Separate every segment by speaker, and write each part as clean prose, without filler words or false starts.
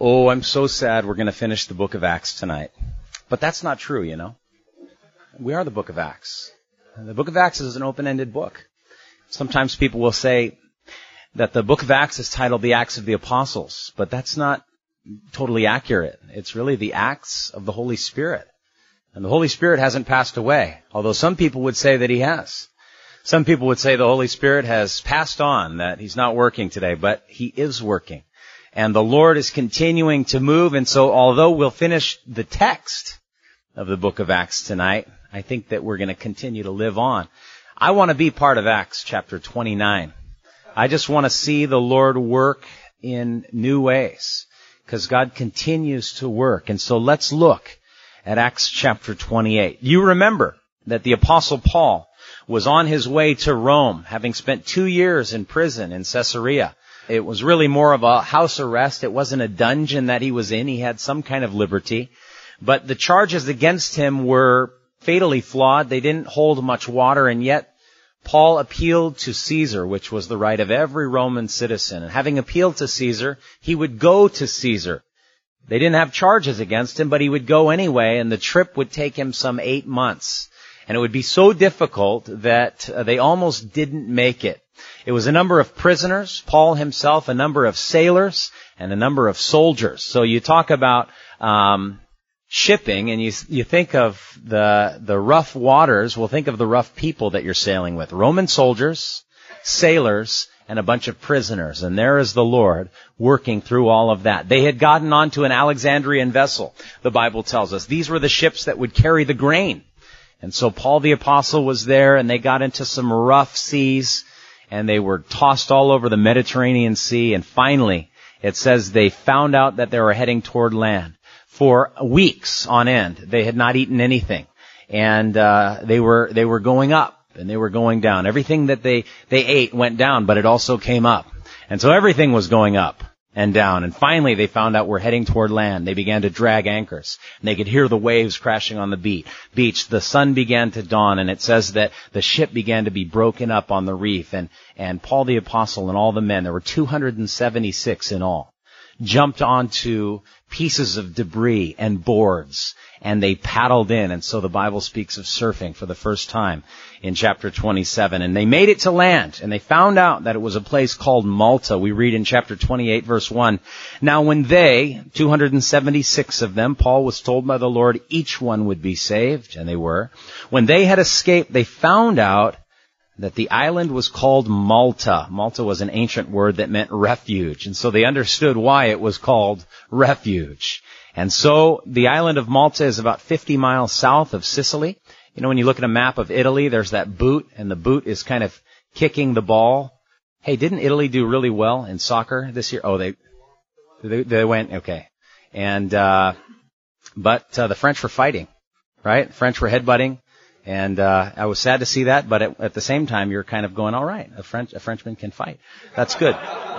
Speaker 1: Oh, I'm so sad we're going to finish the book of Acts tonight. But that's not true, you know. We are the book of Acts. The book of Acts is an open-ended book. Sometimes people will say that the book of Acts is titled the Acts of the Apostles, but that's not totally accurate. It's really the Acts of the Holy Spirit. And the Holy Spirit hasn't passed away, although some people would say that he has. Some people would say the Holy Spirit has passed on, that he's not working today, but he is working. And the Lord is continuing to move, and so although we'll finish the text of the book of Acts tonight, I think that we're going to continue to live on. I want to be part of Acts chapter 29. I just want to see the Lord work in new ways, because God continues to work. And so let's look at Acts chapter 28. You remember that the Apostle Paul was on his way to Rome, having spent 2 years in prison in Caesarea. It was really more of a house arrest. It wasn't a dungeon that he was in. He had some kind of liberty. But the charges against him were fatally flawed. They didn't hold much water, and yet Paul appealed to Caesar, which was the right of every Roman citizen. And having appealed to Caesar, he would go to Caesar. They didn't have charges against him, but he would go anyway, and the trip would take him some 8 months. And it would be so difficult that they almost didn't make it. It was a number of prisoners, Paul himself, a number of sailors, and a number of soldiers. So you talk about shipping, and you think of the rough waters. Well, think of the rough people that you're sailing with. Roman soldiers, sailors, and a bunch of prisoners. And there is the Lord working through all of that. They had gotten onto an Alexandrian vessel, the Bible tells us. These were the ships that would carry the grain. And so Paul the Apostle was there, and they got into some rough seas, and they were tossed all over the Mediterranean Sea. And finally, it says they found out that they were heading toward land. For weeks on end, they had not eaten anything. And they were going up, and they were going down. Everything that they ate went down, but it also came up. And so everything was going up and down. And finally, they found out we're heading toward land. They began to drag anchors, and they could hear the waves crashing on the beach. The sun began to dawn, and it says that the ship began to be broken up on the reef. And Paul the Apostle and all the men, there were 276 in all, jumped onto pieces of debris and boards, and they paddled in. And so the Bible speaks of surfing for the first time in chapter 27. And they made it to land, and they found out that it was a place called Malta. We read in chapter 28, verse 1, "Now when they, 276 of them, Paul was told by the Lord each one would be saved," and they were. "When they had escaped, they found out that the island was called Malta." Malta was an ancient word that meant refuge, and so they understood why it was called refuge. And so the island of Malta is about 50 miles south of Sicily. You know, when you look at a map of Italy, there's that boot, and the boot is kind of kicking the ball. Hey, didn't Italy do really well in soccer this year? Oh, they went, okay. And, but the French were fighting, right? The French were headbutting. And I was sad to see that, but at the same time, you're kind of going, all right, a Frenchman can fight. That's good.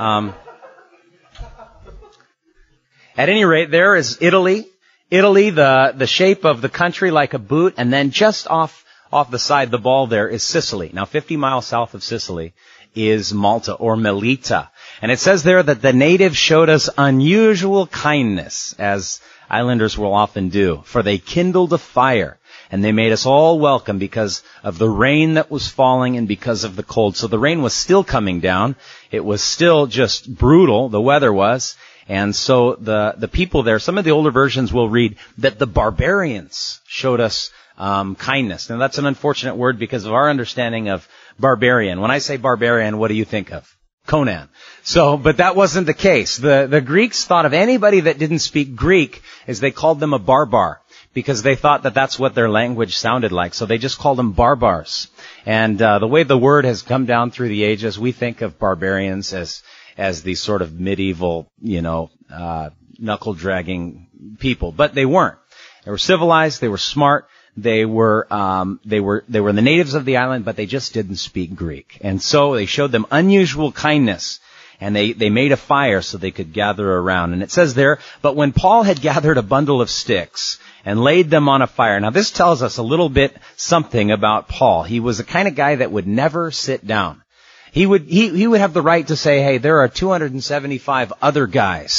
Speaker 1: At any rate, there is Italy. Italy, the shape of the country like a boot, and then just off the side, the ball there is Sicily. Now, 50 miles south of Sicily is Malta, or Melita. And it says there that the natives showed us unusual kindness, as islanders will often do, for they kindled a fire. And they made us all welcome because of the rain that was falling and because of the cold. So the rain was still coming down. It was still just brutal, the weather was. And so the people there, some of the older versions will read that the barbarians showed us kindness. Now that's an unfortunate word because of our understanding of barbarian. When I say barbarian, what do you think of? Conan. So, but that wasn't the case. The Greeks thought of anybody that didn't speak Greek as they called them a barbar, because they thought that that's what their language sounded like. So they just called them barbars. And the way the word has come down through the ages, we think of barbarians as these sort of medieval, knuckle-dragging people. But they weren't. They were civilized, they were smart, they were the natives of the island, but they just didn't speak Greek. And so they showed them unusual kindness. And they made a fire so they could gather around. And it says there, "But when Paul had gathered a bundle of sticks and laid them on a fire." Now this tells us a little bit something about Paul. He was the kind of guy that would never sit down. He would have the right to say, hey, there are 275 other guys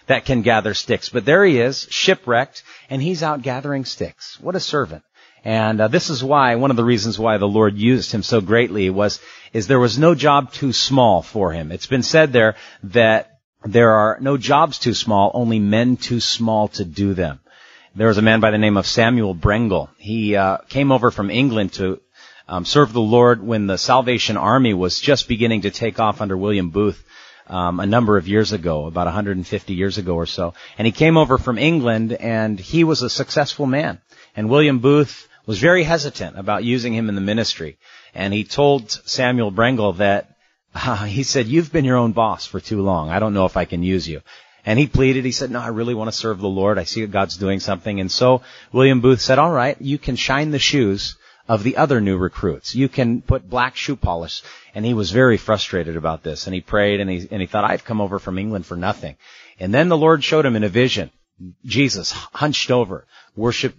Speaker 1: that can gather sticks. But there he is, shipwrecked, and he's out gathering sticks. What a servant. And this is why, one of the reasons why the Lord used him so greatly is there was no job too small for him. It's been said there that there are no jobs too small, only men too small to do them. There was a man by the name of Samuel Brengle. He came over from England to serve the Lord when the Salvation Army was just beginning to take off under William Booth a number of years ago, about 150 years ago or so. And he came over from England, and he was a successful man. And William Booth was very hesitant about using him in the ministry. And he told Samuel Brengle that, he said, "You've been your own boss for too long. I don't know if I can use you." And he pleaded. He said, "No, I really want to serve the Lord. I see that God's doing something." And so William Booth said, "All right, you can shine the shoes of the other new recruits. You can put black shoe polish." And he was very frustrated about this. And he prayed, and he thought, "I've come over from England for nothing." And then the Lord showed him in a vision Jesus hunched over, worshiping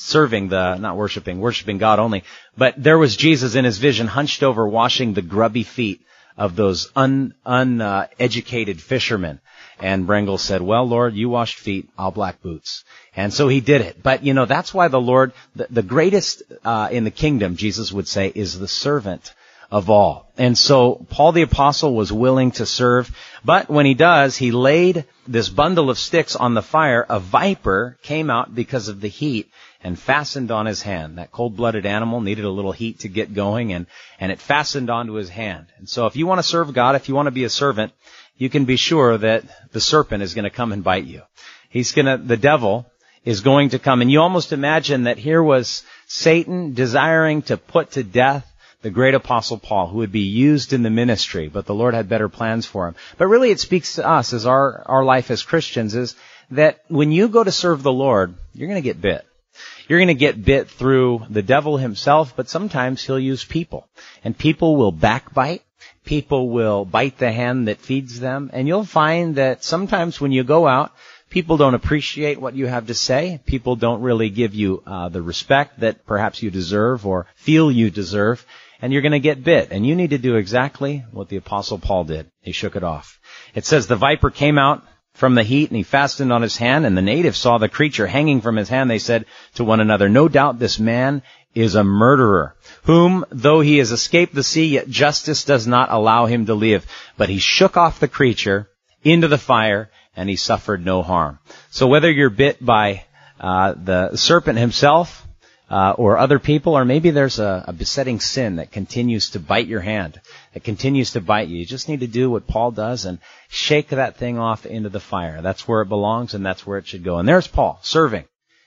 Speaker 1: God only. But there was Jesus in his vision hunched over, washing the grubby feet of those uneducated fishermen. And Brengle said, "Well, Lord, you washed feet, I'll black boots." And so he did it. But, that's why the Lord, the greatest in the kingdom, Jesus would say, is the servant of all. And so Paul the Apostle was willing to serve. But when he does, he laid this bundle of sticks on the fire. A viper came out because of the heat and fastened on his hand. That cold-blooded animal needed a little heat to get going, and it fastened onto his hand. And so if you want to serve God, if you want to be a servant, you can be sure that the serpent is going to come and bite you. The devil is going to come. And you almost imagine that here was Satan desiring to put to death the great apostle Paul, who would be used in the ministry, but the Lord had better plans for him. But really it speaks to us as our life as Christians is that when you go to serve the Lord, you're going to get bit. You're going to get bit through the devil himself, but sometimes he'll use people. And people will backbite. People will bite the hand that feeds them. And you'll find that sometimes when you go out, people don't appreciate what you have to say. People don't really give you the respect that perhaps you deserve or feel you deserve. And you're going to get bit. And you need to do exactly what the Apostle Paul did. He shook it off. It says the viper came out from the heat, and he fastened on his hand, and the natives saw the creature hanging from his hand. They said to one another, "No doubt this man is a murderer, whom, though he has escaped the sea, yet justice does not allow him to live." But he shook off the creature into the fire, and he suffered no harm. So whether you're bit by the serpent himself, or other people, or maybe there's a besetting sin that continues to bite your hand, that continues to bite you. You just need to do what Paul does and shake that thing off into the fire. That's where it belongs, and that's where it should go. And there's Paul, serving.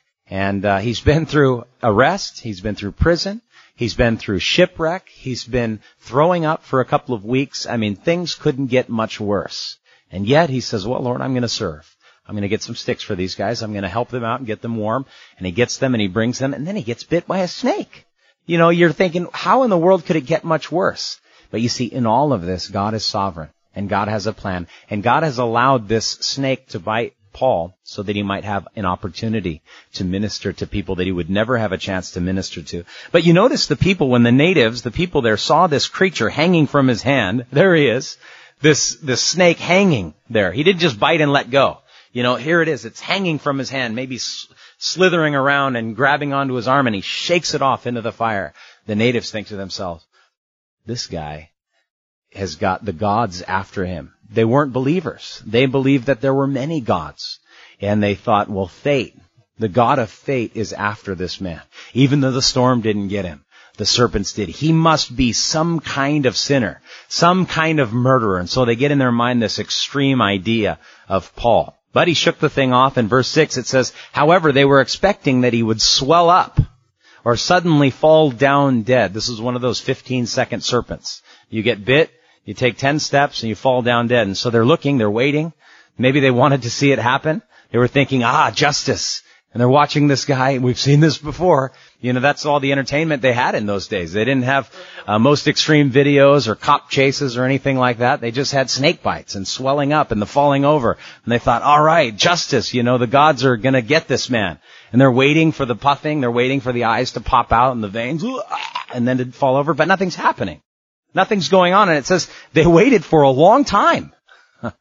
Speaker 1: And he's been through arrest, he's been through prison, he's been through shipwreck, he's been throwing up for a couple of weeks. I mean, things couldn't get much worse. And yet he says, "Well, Lord, I'm going to serve. I'm going to get some sticks for these guys. I'm going to help them out and get them warm." And he gets them and he brings them, and then he gets bit by a snake. You're thinking, how in the world could it get much worse? But you see, in all of this, God is sovereign, and God has a plan. And God has allowed this snake to bite Paul so that he might have an opportunity to minister to people that he would never have a chance to minister to. But you notice the people, when the people there saw this creature hanging from his hand, there he is, this snake hanging there. He didn't just bite and let go. Here it is. It's hanging from his hand, maybe slithering around and grabbing onto his arm, and he shakes it off into the fire. The natives think to themselves, this guy has got the gods after him. They weren't believers. They believed that there were many gods. And they thought, well, fate, the God of fate is after this man. Even though the storm didn't get him, the serpents did. He must be some kind of sinner, some kind of murderer. And so they get in their mind this extreme idea of Paul. But he shook the thing off. In verse 6 it says, however, they were expecting that he would swell up or suddenly fall down dead. This is one of those 15-second serpents. You get bit, you take 10 steps, and you fall down dead. And so they're looking, they're waiting. Maybe they wanted to see it happen. They were thinking, justice. And they're watching this guy. We've seen this before. That's all the entertainment they had in those days. They didn't have most extreme videos or cop chases or anything like that. They just had snake bites and swelling up and the falling over. And they thought, all right, justice, the gods are going to get this man. And they're waiting for the puffing. They're waiting for the eyes to pop out and the veins and then to fall over. But nothing's happening. Nothing's going on. And it says they waited for a long time.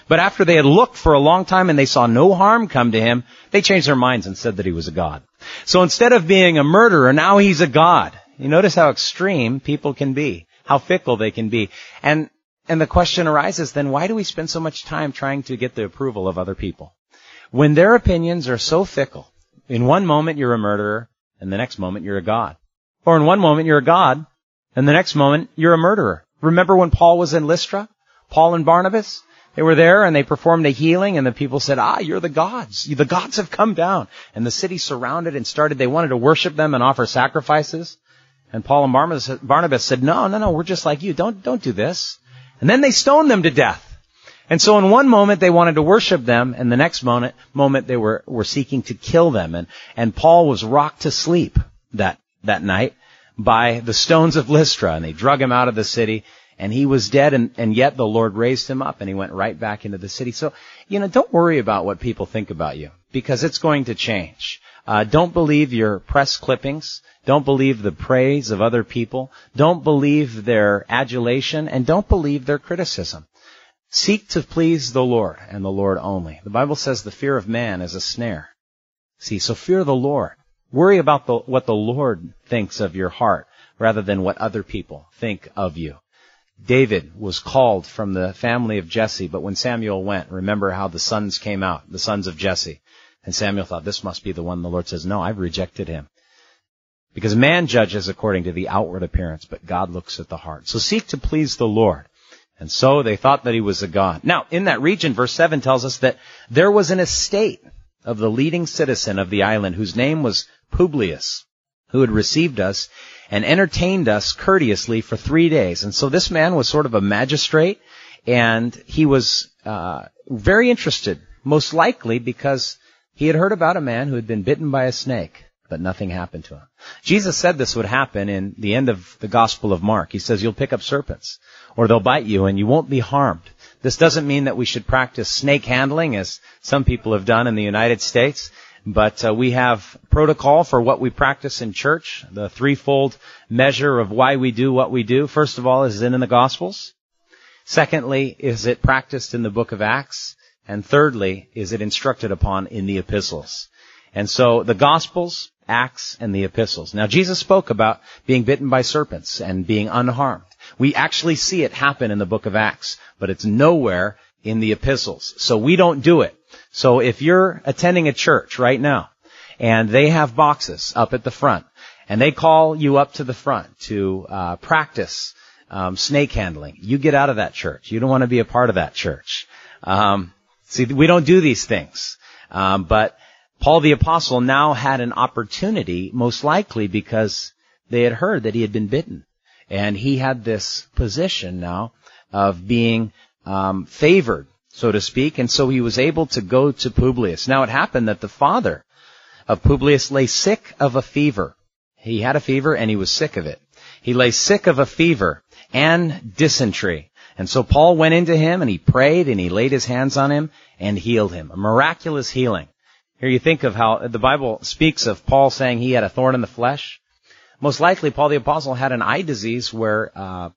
Speaker 1: But after they had looked for a long time and they saw no harm come to him, they changed their minds and said that he was a god. So instead of being a murderer, now he's a god. You notice how extreme people can be, how fickle they can be. And the question arises then, why do we spend so much time trying to get the approval of other people? When their opinions are so fickle, in one moment you're a murderer, and the next moment you're a god. Or in one moment you're a god, and the next moment you're a murderer. Remember when Paul was in Lystra? Paul and Barnabas? They were there and they performed a healing and the people said, you're the gods. The gods have come down. And the city surrounded and they wanted to worship them and offer sacrifices. And Paul and Barnabas said, no, we're just like you. Don't do this. And then they stoned them to death. And so in one moment they wanted to worship them, and the next moment they were seeking to kill them. And Paul was rocked to sleep that night by the stones of Lystra, and they drug him out of the city, and he was dead, and yet the Lord raised him up, and he went right back into the city. So, don't worry about what people think about you, because it's going to change. Don't believe your press clippings. Don't believe the praise of other people. Don't believe their adulation, and don't believe their criticism. Seek to please the Lord, and the Lord only. The Bible says the fear of man is a snare. See, so fear the Lord. Worry about what the Lord thinks of your heart, rather than what other people think of you. David was called from the family of Jesse, but when Samuel went, remember how the sons came out, the sons of Jesse. And Samuel thought, this must be the one. The Lord says, no, I've rejected him. Because man judges according to the outward appearance, but God looks at the heart. So seek to please the Lord. And so they thought that he was a god. Now, in that region, verse 7 tells us that there was an estate of the leading citizen of the island, whose name was Publius, who had received us and entertained us courteously for 3 days. And so this man was sort of a magistrate, and he was very interested, most likely because he had heard about a man who had been bitten by a snake, but nothing happened to him. Jesus said this would happen in the end of the Gospel of Mark. He says, you'll pick up serpents, or they'll bite you, and you won't be harmed. This doesn't mean that we should practice snake handling, as some people have done in the United States. But we have protocol for what we practice in church, the threefold measure of why we do what we do. First of all, is it in the Gospels? Secondly, is it practiced in the book of Acts? And thirdly, is it instructed upon in the epistles? And so the Gospels, Acts, and the epistles. Now, Jesus spoke about being bitten by serpents and being unharmed. We actually see it happen in the book of Acts, but it's nowhere in the epistles. So we don't do it. So if you're attending a church right now, and they have boxes up at the front, and they call you up to the front to practice snake handling, you get out of that church. You don't want to be a part of that church. See, we don't do these things. But Paul the Apostle now had an opportunity, most likely because they had heard that he had been bitten. And he had this position now of being favored, so to speak, and so he was able to go to Publius. Now it happened that the father of Publius lay sick of a fever. He had a fever and he was sick of it. He lay sick of a fever and dysentery. And so Paul went into him and he prayed and he laid his hands on him and healed him. A miraculous healing. Here you think of how the Bible speaks of Paul saying he had a thorn in the flesh. Most likely Paul the Apostle had an eye disease where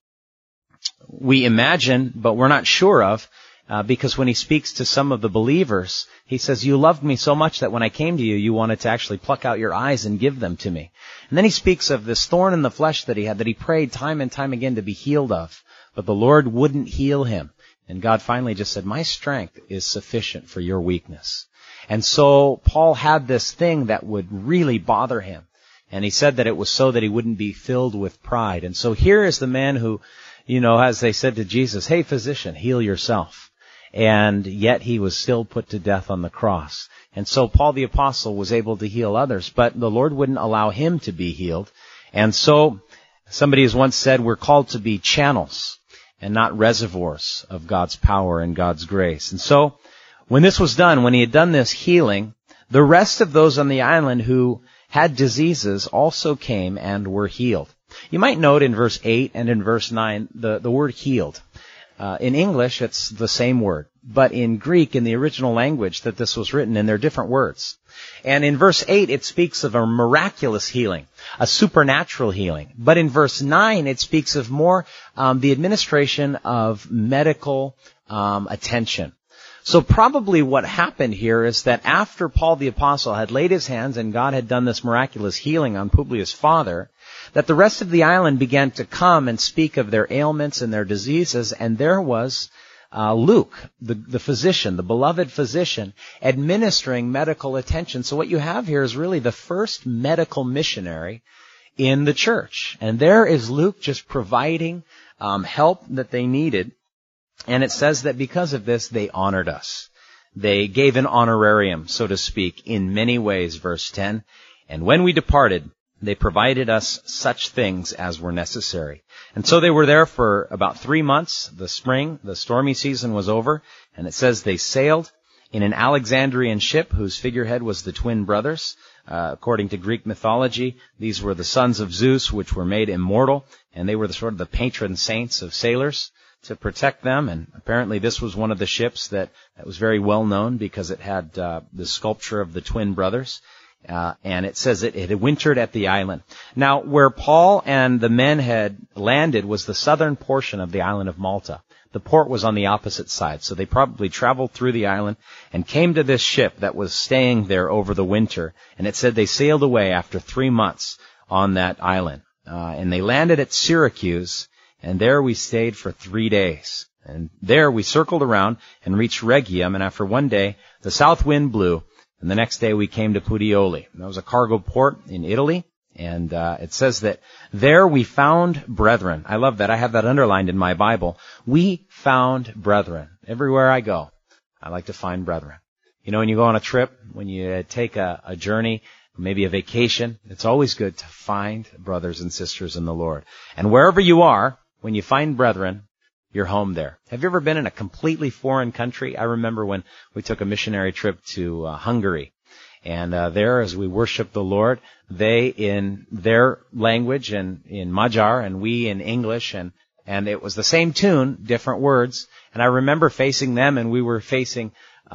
Speaker 1: we imagine, but we're not sure of, because when he speaks to some of the believers, he says, you loved me so much that when I came to you, you wanted to actually pluck out your eyes and give them to me. And then he speaks of this thorn in the flesh that he had, that he prayed time and time again to be healed of. But the Lord wouldn't heal him. And God finally just said, my strength is sufficient for your weakness. And so Paul had this thing that would really bother him. And he said that it was so that he wouldn't be filled with pride. And so here is the man who, as they said to Jesus, hey, physician, heal yourself. And yet he was still put to death on the cross. And so Paul the Apostle was able to heal others, but the Lord wouldn't allow him to be healed. And so somebody has once said we're called to be channels and not reservoirs of God's power and God's grace. And so when this was done, when he had done this healing, the rest of those on the island who had diseases also came and were healed. You might note in verse 8 and in verse 9 the word healed. In English, it's the same word. But in Greek, in the original language that this was written in, they're different words. And in verse 8, it speaks of a miraculous healing, a supernatural healing. But in verse 9, it speaks of more the administration of medical attention. So probably what happened here is that after Paul the Apostle had laid his hands and God had done this miraculous healing on Publius' father, that the rest of the island began to come and speak of their ailments and their diseases, and there was Luke, the physician, the beloved physician, administering medical attention. So what you have here is really the first medical missionary in the church. And there is Luke just providing help that they needed. And it says that because of this, they honored us. They gave an honorarium, so to speak, in many ways, verse 10. And when we departed, they provided us such things as were necessary. And so they were there for about 3 months. The spring, the stormy season was over. And it says they sailed in an Alexandrian ship whose figurehead was the twin brothers. According to Greek mythology, these were the sons of Zeus, which were made immortal. And they were the patron saints of sailors to protect them. And apparently this was one of the ships that was very well known because it had the sculpture of the twin brothers. And it says it had wintered at the island. Now, where Paul and the men had landed was the southern portion of the island of Malta. The port was on the opposite side, so they probably traveled through the island and came to this ship that was staying there over the winter. And it said they sailed away after 3 months on that island. And they landed at Syracuse, and there we stayed for 3 days. And there we circled around and reached Rhegium, and after 1 day, the south wind blew. And the next day we came to Puteoli. That was a cargo port in Italy. And it says that there we found brethren. I love that. I have that underlined in my Bible. We found brethren. Everywhere I go, I like to find brethren. You know, when you go on a trip, when you take a journey, maybe a vacation, it's always good to find brothers and sisters in the Lord. And wherever you are, when you find brethren, you're home there. Have you ever been in a completely foreign country? I remember when we took a missionary trip to Hungary. And there, as we worship the Lord, they in their language and in Magyar and we in English, and it was the same tune, different words. And I remember facing them, and they were facing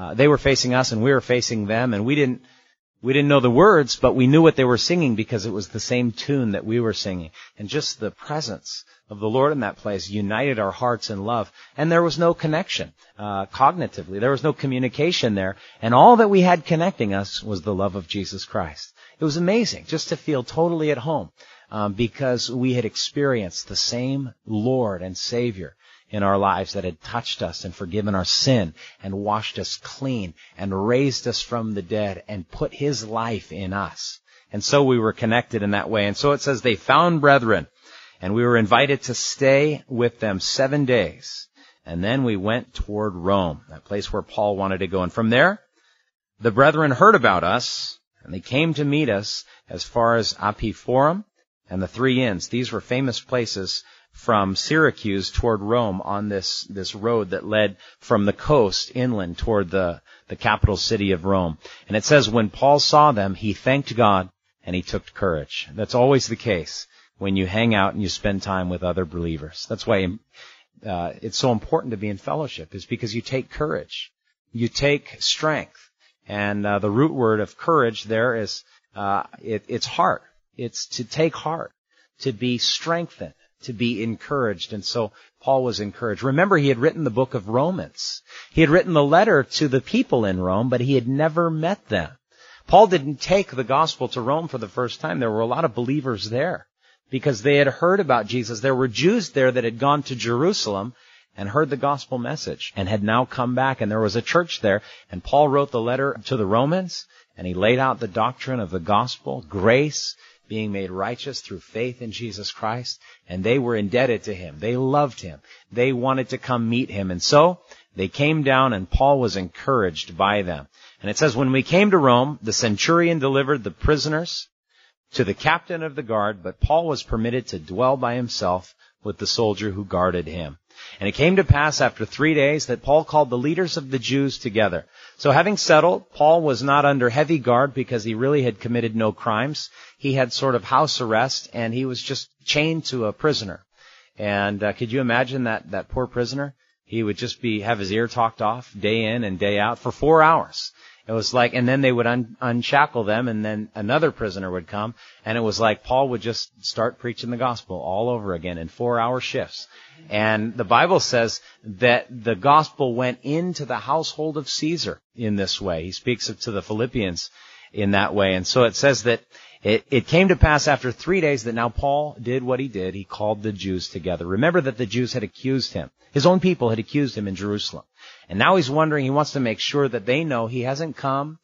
Speaker 1: us, and we were facing them, and we didn't know the words, but we knew what they were singing because it was the same tune that we were singing. And just the presence of the Lord in that place united our hearts in love. And there was no connection cognitively. There was no communication there. And all that we had connecting us was the love of Jesus Christ. It was amazing just to feel totally at home because we had experienced the same Lord and Savior in our lives that had touched us and forgiven our sin and washed us clean and raised us from the dead and put His life in us. And so we were connected in that way. And so it says they found brethren, and we were invited to stay with them 7 days. And then we went toward Rome, that place where Paul wanted to go. And from there, the brethren heard about us, and they came to meet us as far as Apiforum and the Three Inns. These were famous places from Syracuse toward Rome on this road that led from the coast inland toward the capital city of Rome. And it says when Paul saw them, he thanked God and he took courage. That's always the case when you hang out and you spend time with other believers. That's why it's so important to be in fellowship, is because you take courage. You take strength. And the root word of courage there is it's heart. It's to take heart, to be strengthened, to be encouraged. And so Paul was encouraged. Remember, he had written the book of Romans. He had written the letter to the people in Rome, but he had never met them. Paul didn't take the gospel to Rome for the first time. There were a lot of believers there because they had heard about Jesus. There were Jews there that had gone to Jerusalem and heard the gospel message and had now come back, and there was a church there. And Paul wrote the letter to the Romans, and he laid out the doctrine of the gospel, grace, being made righteous through faith in Jesus Christ, and they were indebted to him. They loved him. They wanted to come meet him, and so they came down, and Paul was encouraged by them. And it says, when we came to Rome, the centurion delivered the prisoners to the captain of the guard, but Paul was permitted to dwell by himself with the soldier who guarded him. And it came to pass after 3 days that Paul called the leaders of the Jews together. So having settled, Paul was not under heavy guard because he really had committed no crimes. He had sort of house arrest, and he was just chained to a prisoner. And could you imagine that poor prisoner? He would just have his ear talked off day in and day out for 4 hours. It was like, and then they would unshackle them, and then another prisoner would come, and it was like Paul would just start preaching the gospel all over again in 4-hour shifts. And the Bible says that the gospel went into the household of Caesar in this way. He speaks to the Philippians in that way. And so it says that it came to pass after 3 days that now Paul did what he did. He called the Jews together. Remember that the Jews had accused him. His own people had accused him in Jerusalem. And now he's wondering, he wants to make sure that they know he hasn't come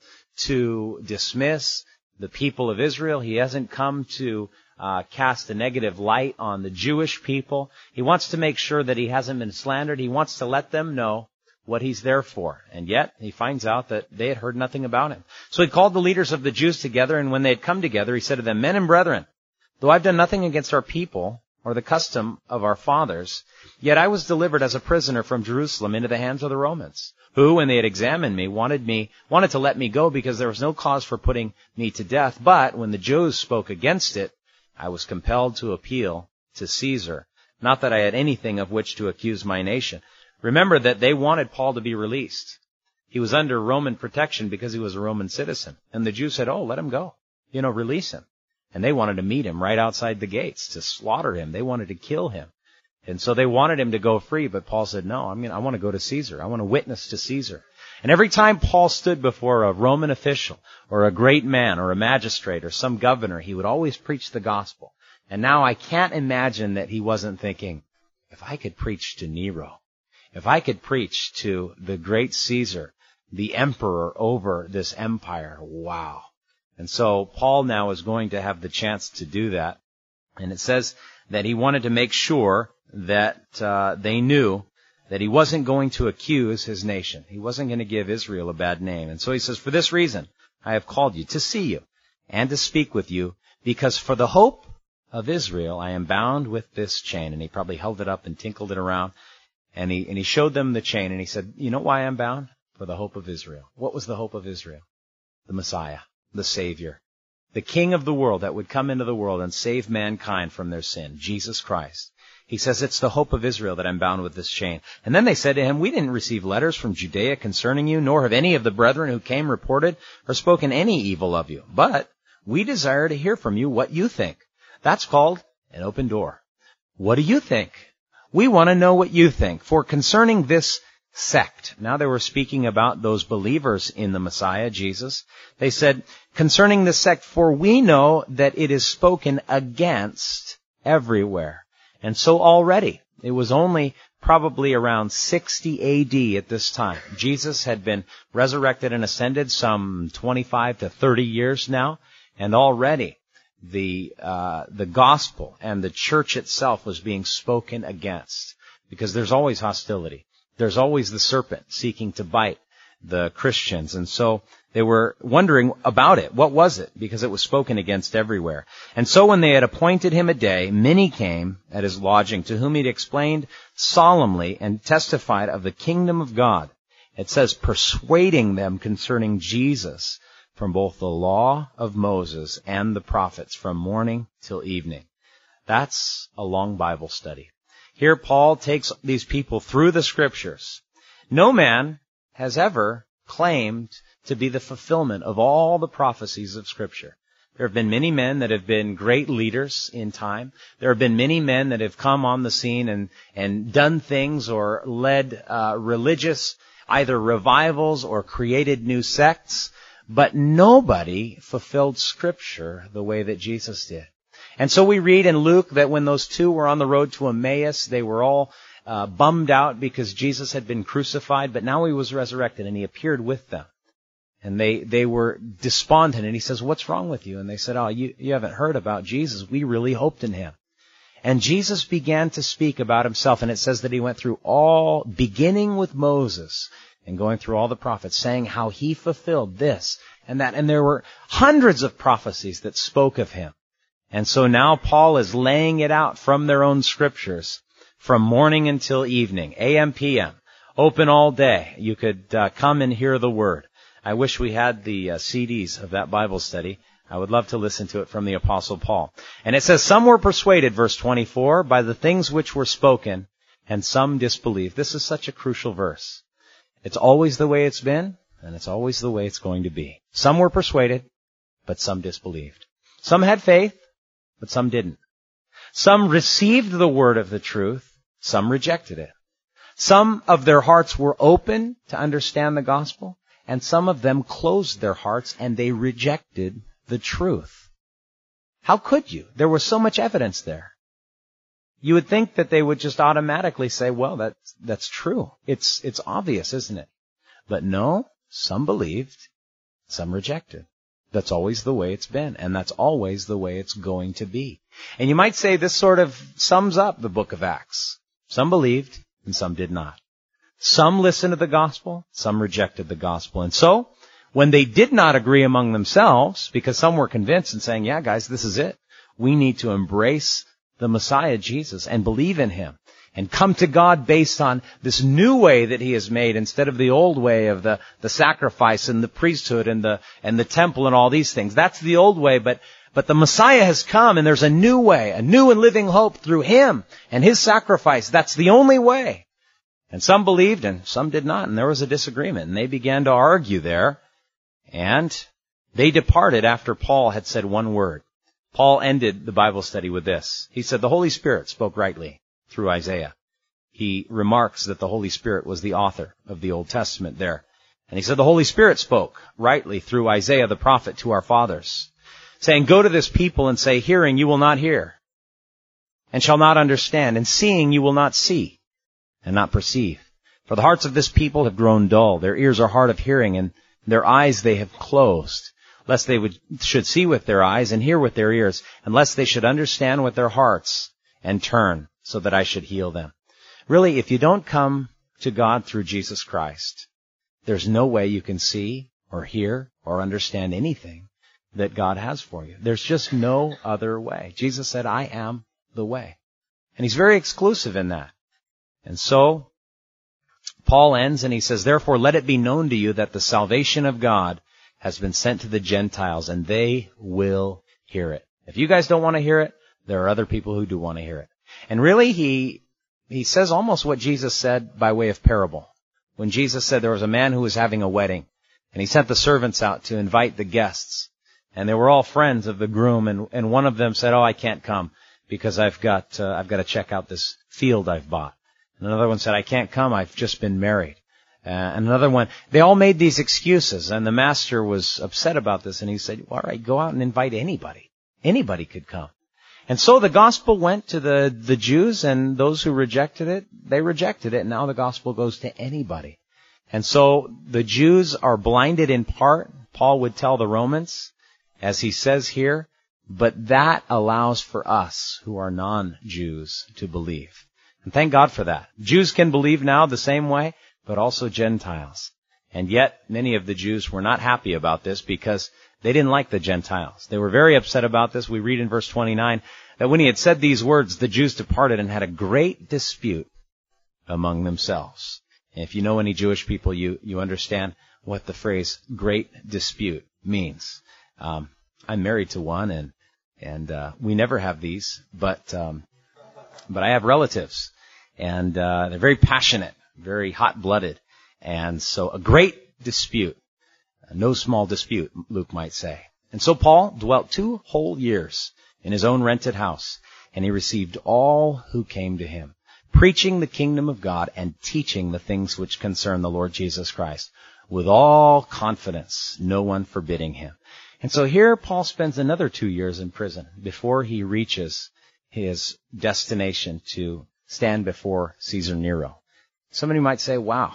Speaker 1: to dismiss the people of Israel. He hasn't come to cast a negative light on the Jewish people. He wants to make sure that he hasn't been slandered. He wants to let them know what he's there for. And yet, he finds out that they had heard nothing about him. So he called the leaders of the Jews together, and when they had come together, he said to them, "Men and brethren, though I've done nothing against our people, or the custom of our fathers, yet I was delivered as a prisoner from Jerusalem into the hands of the Romans, who, when they had examined me, wanted to let me go because there was no cause for putting me to death. But when the Jews spoke against it, I was compelled to appeal to Caesar. Not that I had anything of which to accuse my nation." Remember that they wanted Paul to be released. He was under Roman protection because he was a Roman citizen. And the Jews said, "Oh, let him go. Release him." And they wanted to meet him right outside the gates to slaughter him. They wanted to kill him. And so they wanted him to go free, but Paul said, "No, I want to go to Caesar. I want to witness to Caesar." And every time Paul stood before a Roman official or a great man or a magistrate or some governor, he would always preach the gospel. And now I can't imagine that he wasn't thinking, if I could preach to Nero, if I could preach to the great Caesar, the emperor over this empire, wow. And so Paul now is going to have the chance to do that. And it says that he wanted to make sure that they knew that he wasn't going to accuse his nation. He wasn't going to give Israel a bad name. And so he says, "For this reason I have called you, to see you and to speak with you, because for the hope of Israel I am bound with this chain." And he probably held it up and tinkled it around. And he showed them the chain, and he said, "You know why I'm bound? For the hope of Israel." What was the hope of Israel? The Messiah, the Savior, the King of the world that would come into the world and save mankind from their sin, Jesus Christ. He says, "It's the hope of Israel that I'm bound with this chain." And then they said to him, "We didn't receive letters from Judea concerning you, nor have any of the brethren who came reported or spoken any evil of you. But we desire to hear from you what you think." That's called an open door. What do you think? We want to know what you think. "For concerning this sect," now they were speaking about those believers in the Messiah, Jesus. They said, "Concerning this sect, for we know that it is spoken against everywhere." And so already, it was only probably around 60 AD at this time. Jesus had been resurrected and ascended some 25 to 30 years now, and already the gospel and the church itself was being spoken against, because there's always hostility. There's always the serpent seeking to bite the Christians. And so they were wondering about it. What was it? Because it was spoken against everywhere. And so when they had appointed him a day, many came at his lodging, to whom he'd explained solemnly and testified of the kingdom of God. It says, persuading them concerning Jesus from both the law of Moses and the prophets, from morning till evening. That's a long Bible study. Here Paul takes these people through the Scriptures. No man has ever claimed to be the fulfillment of all the prophecies of Scripture. There have been many men that have been great leaders in time. There have been many men that have come on the scene and done things or led religious either revivals or created new sects. But nobody fulfilled Scripture the way that Jesus did. And so we read in Luke that when those two were on the road to Emmaus, they were all bummed out because Jesus had been crucified, but now he was resurrected and he appeared with them. And they were despondent, and he says, "What's wrong with you?" And they said, "Oh, you haven't heard about Jesus. We really hoped in him." And Jesus began to speak about himself, and it says that he went through all, beginning with Moses and going through all the prophets, saying how he fulfilled this and that. And there were hundreds of prophecies that spoke of him. And so now Paul is laying it out from their own Scriptures, from morning until evening, AM, PM, open all day. You could come and hear the Word. I wish we had the CDs of that Bible study. I would love to listen to it from the Apostle Paul. And it says, some were persuaded, verse 24, by the things which were spoken, and some disbelieved. This is such a crucial verse. It's always the way it's been, And it's always the way it's going to be. Some were persuaded, but some disbelieved. Some had faith, but some didn't. Some received the word of the truth, some rejected it. Some of their hearts were open to understand the gospel, and some of them closed their hearts and they rejected the truth. How could you? There was so much evidence there. You would think that they would just automatically say, well, that's true. It's obvious, isn't it? But no, some believed, some rejected. That's always the way it's been, and that's always the way it's going to be. And you might say this sort of sums up the book of Acts. Some believed, and some did not. Some listened to the gospel, some rejected the gospel. And so, when they did not agree among themselves, because some were convinced and saying, yeah, guys, this is it. We need to embrace the Messiah, Jesus, and believe in Him, and come to God based on this new way that He has made instead of the old way of the sacrifice and the priesthood and the temple and all these things. That's the old way, but the Messiah has come and there's a new way, a new and living hope through Him and His sacrifice. That's the only way. And some believed and some did not, and there was a disagreement, and they began to argue there, and they departed after Paul had said one word. Paul ended the Bible study with this. He said, the Holy Spirit spoke rightly through Isaiah. He remarks that the Holy Spirit was the author of the Old Testament there. And he said the Holy Spirit spoke rightly through Isaiah the prophet to our fathers, saying, go to this people and say, hearing you will not hear, and shall not understand, and seeing you will not see, and not perceive. For the hearts of this people have grown dull, their ears are hard of hearing, and their eyes they have closed, lest they should see with their eyes and hear with their ears, and lest they should understand with their hearts and turn, so that I should heal them. Really, if you don't come to God through Jesus Christ, there's no way you can see or hear or understand anything that God has for you. There's just no other way. Jesus said, I am the way. And He's very exclusive in that. And so, Paul ends and he says, therefore let it be known to you that the salvation of God has been sent to the Gentiles, and they will hear it. If you guys don't want to hear it, there are other people who do want to hear it. And really, he says almost what Jesus said by way of parable. When Jesus said there was a man who was having a wedding, and he sent the servants out to invite the guests, and they were all friends of the groom, and one of them said, oh, I can't come because I've got to check out this field I've bought. And another one said, I can't come, I've just been married. And another one, they all made these excuses, and the master was upset about this, and he said, all right, go out and invite anybody. Anybody could come. And so the gospel went to the Jews, and those who rejected it, they rejected it, and now the gospel goes to anybody. And so the Jews are blinded in part, Paul would tell the Romans, as he says here, but that allows for us who are non-Jews to believe. And thank God for that. Jews can believe now the same way, but also Gentiles. And yet, many of the Jews were not happy about this because they didn't like the Gentiles. They were very upset about this. We read in verse 29 that when he had said these words, the Jews departed and had a great dispute among themselves. And if you know any Jewish people, you understand what the phrase great dispute means. I'm married to one, and we never have these, but I have relatives, and they're very passionate, very hot-blooded, and so a great dispute, no small dispute, Luke might say. And so Paul dwelt 2 whole years in his own rented house, and he received all who came to him, preaching the kingdom of God and teaching the things which concern the Lord Jesus Christ, with all confidence, no one forbidding him. And so here Paul spends another 2 years in prison before he reaches his destination to stand before Caesar Nero. Somebody might say, wow,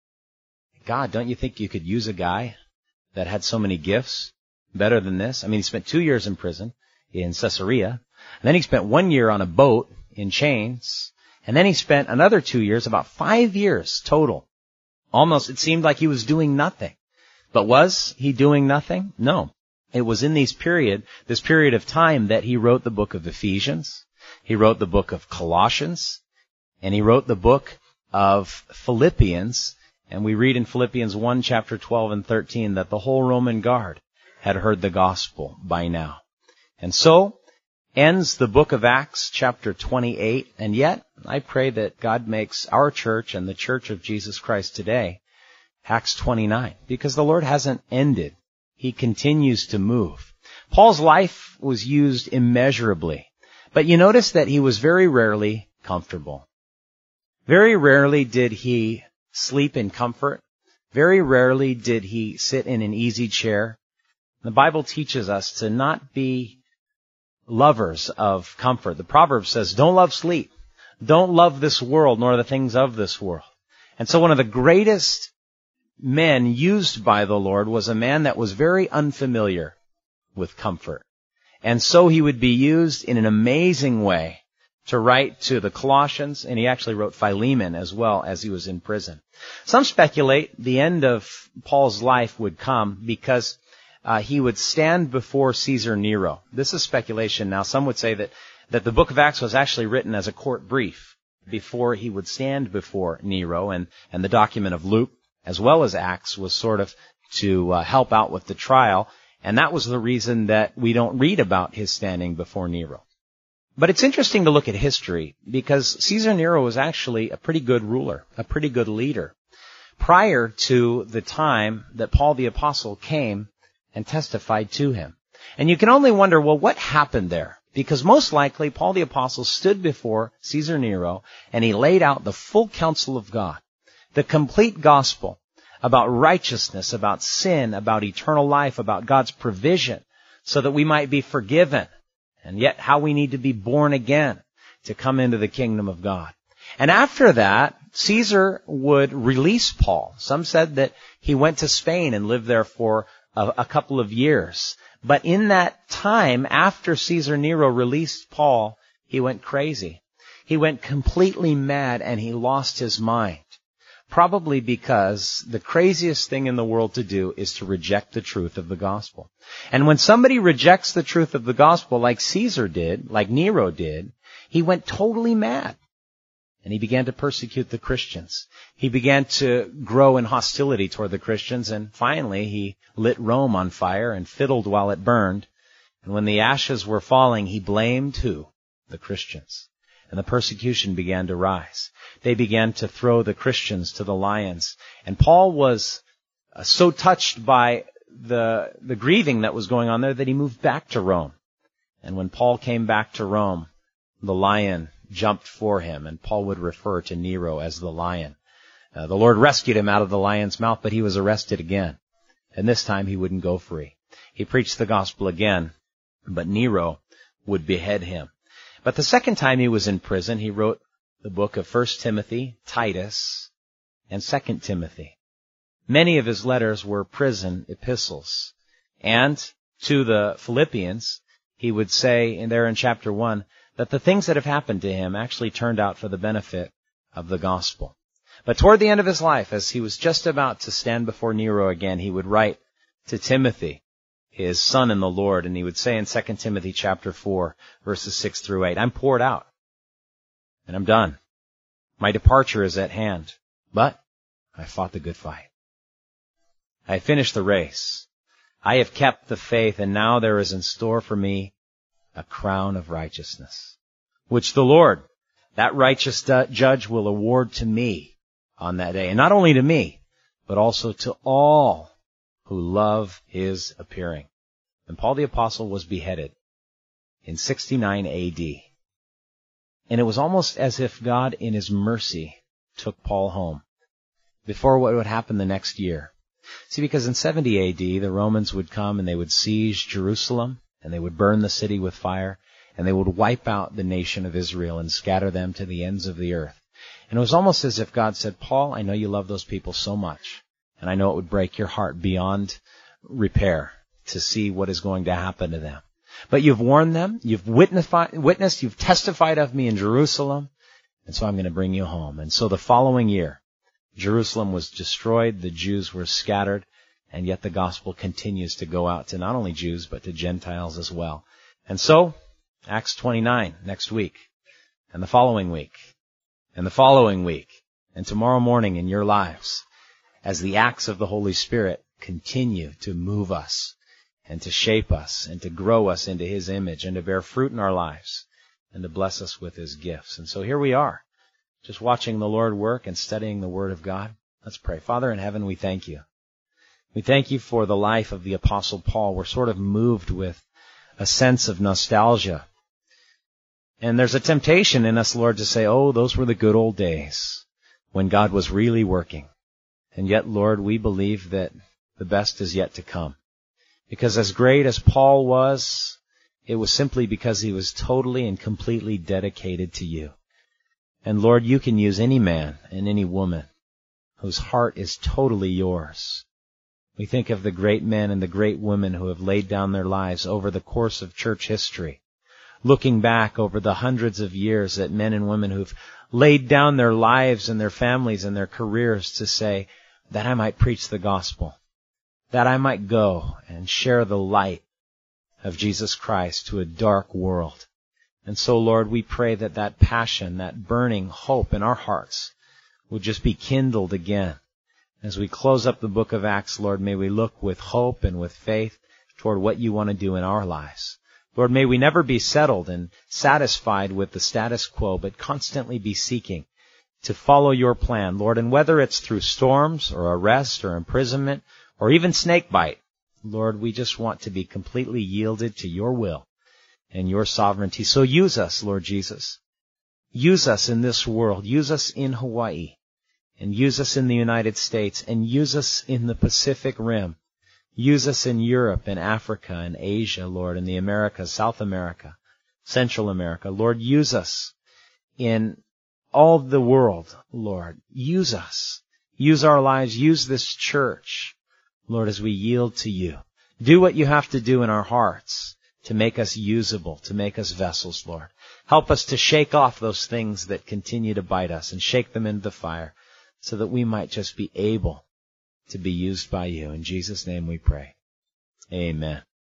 Speaker 1: God, don't you think you could use a guy that had so many gifts better than this? I mean, he spent 2 years in prison in Caesarea, and then he spent 1 year on a boat in chains, and then he spent another 2 years, about 5 years total. Almost, it seemed like he was doing nothing. But was he doing nothing? No. It was in this period of time that he wrote the book of Ephesians, he wrote the book of Colossians, and he wrote the book of Philippians. And we read in Philippians 1, chapter 12 and 13, that the whole Roman guard had heard the gospel by now. And so ends the book of Acts, chapter 28. And yet, I pray that God makes our church and the church of Jesus Christ today Acts 29, because the Lord hasn't ended. He continues to move. Paul's life was used immeasurably, but you notice that he was very rarely comfortable. Very rarely did he sleep in comfort. Very rarely did he sit in an easy chair. The Bible teaches us to not be lovers of comfort. The proverb says, don't love sleep. Don't love this world, nor the things of this world. And so one of the greatest men used by the Lord was a man that was very unfamiliar with comfort. And so he would be used in an amazing way to write to the Colossians, and he actually wrote Philemon as well as he was in prison. Some speculate the end of Paul's life would come because he would stand before Caesar Nero. This is speculation. Now, some would say that the book of Acts was actually written as a court brief before he would stand before Nero, and the document of Luke, as well as Acts, was sort of to help out with the trial, and that was the reason that we don't read about his standing before Nero. But it's interesting to look at history, because Caesar Nero was actually a pretty good ruler, a pretty good leader, prior to the time that Paul the Apostle came and testified to him. And you can only wonder, well, what happened there? Because most likely Paul the Apostle stood before Caesar Nero and he laid out the full counsel of God, the complete gospel about righteousness, about sin, about eternal life, about God's provision, so that we might be forgiven, and yet how we need to be born again to come into the kingdom of God. And after that, Caesar would release Paul. Some said that he went to Spain and lived there for a couple of years. But in that time, after Caesar Nero released Paul, he went crazy. He went completely mad and he lost his mind. Probably because the craziest thing in the world to do is to reject the truth of the gospel. And when somebody rejects the truth of the gospel like Caesar did, like Nero did, he went totally mad. And he began to persecute the Christians. He began to grow in hostility toward the Christians, and finally he lit Rome on fire and fiddled while it burned. And when the ashes were falling, he blamed who? The Christians. And the persecution began to rise. They began to throw the Christians to the lions. And Paul was so touched by the grieving that was going on there that he moved back to Rome. And when Paul came back to Rome, the lion jumped for him, and Paul would refer to Nero as the lion. The Lord rescued him out of the lion's mouth, but he was arrested again. And this time he wouldn't go free. He preached the gospel again, but Nero would behead him. But the second time he was in prison, he wrote the book of 1 Timothy, Titus, and 2 Timothy. Many of his letters were prison epistles. And to the Philippians, he would say in chapter 1, that the things that have happened to him actually turned out for the benefit of the gospel. But toward the end of his life, as he was just about to stand before Nero again, he would write to Timothy, his son in the Lord, and he would say in 2 Timothy chapter 4, verses 6 through 8, I'm poured out, and I'm done. My departure is at hand, but I fought the good fight. I have finished the race. I have kept the faith, and now there is in store for me a crown of righteousness, which the Lord, that righteous judge, will award to me on that day. And not only to me, but also to all who love his appearing. And Paul the Apostle was beheaded in 69 A.D. And it was almost as if God, in his mercy, took Paul home before what would happen the next year. See, because in 70 A.D., the Romans would come and they would seize Jerusalem, and they would burn the city with fire, and they would wipe out the nation of Israel and scatter them to the ends of the earth. And it was almost as if God said, Paul, I know you love those people so much, and I know it would break your heart beyond repair to see what is going to happen to them. But you've warned them, you've witnessed, you've testified of me in Jerusalem, and so I'm going to bring you home. And so the following year, Jerusalem was destroyed, the Jews were scattered, and yet the gospel continues to go out to not only Jews, but to Gentiles as well. And so, Acts 29 next week, and the following week, and the following week, and tomorrow morning in your lives, as the acts of the Holy Spirit continue to move us, and to shape us, and to grow us into his image, and to bear fruit in our lives, and to bless us with his gifts. And so here we are, just watching the Lord work and studying the Word of God. Let's pray. Father in heaven, we thank you. We thank you for the life of the Apostle Paul. We're sort of moved with a sense of nostalgia. And there's a temptation in us, Lord, to say, oh, those were the good old days when God was really working. And yet, Lord, we believe that the best is yet to come. Because as great as Paul was, it was simply because he was totally and completely dedicated to you. And Lord, you can use any man and any woman whose heart is totally yours. We think of the great men and the great women who have laid down their lives over the course of church history, looking back over the hundreds of years at men and women who've laid down their lives and their families and their careers to say, that I might preach the gospel, that I might go and share the light of Jesus Christ to a dark world. And so, Lord, we pray that that passion, that burning hope in our hearts would just be kindled again. As we close up the book of Acts, Lord, may we look with hope and with faith toward what you want to do in our lives. Lord, may we never be settled and satisfied with the status quo, but constantly be seeking to follow your plan, Lord. And whether it's through storms or arrest or imprisonment or even snakebite, Lord, we just want to be completely yielded to your will and your sovereignty. So use us, Lord Jesus. Use us in this world. Use us in Hawaii. And use us in the United States. And use us in the Pacific Rim. Use us in Europe and Africa and Asia, Lord, in the Americas, South America, Central America. Lord, use us in all the world, Lord. Use us. Use our lives. Use this church, Lord, as we yield to you. Do what you have to do in our hearts to make us usable, to make us vessels, Lord. Help us to shake off those things that continue to bite us and shake them into the fire so that we might just be able to be used by you. In Jesus' name we pray. Amen.